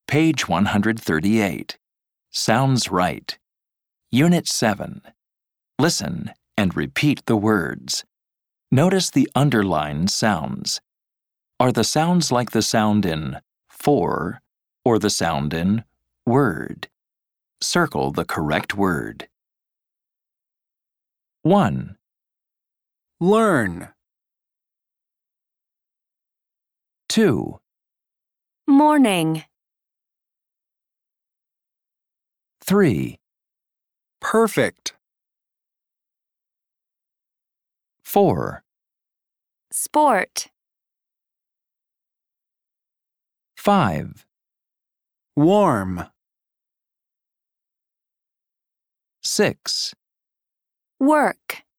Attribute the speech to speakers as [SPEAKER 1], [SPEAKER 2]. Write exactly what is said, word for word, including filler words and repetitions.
[SPEAKER 1] Page one hundred thirty-eight. Sounds right. Unit seven. Listen and repeat the words. Notice the underlined sounds. Are the sounds like the sound in for or the sound in word? Circle the correct word. one.
[SPEAKER 2] Learn.
[SPEAKER 1] two.
[SPEAKER 3] Morning.
[SPEAKER 1] three.
[SPEAKER 2] Perfect.
[SPEAKER 1] four.
[SPEAKER 3] Sport.
[SPEAKER 1] five.
[SPEAKER 2] Warm.
[SPEAKER 1] six.
[SPEAKER 3] Work.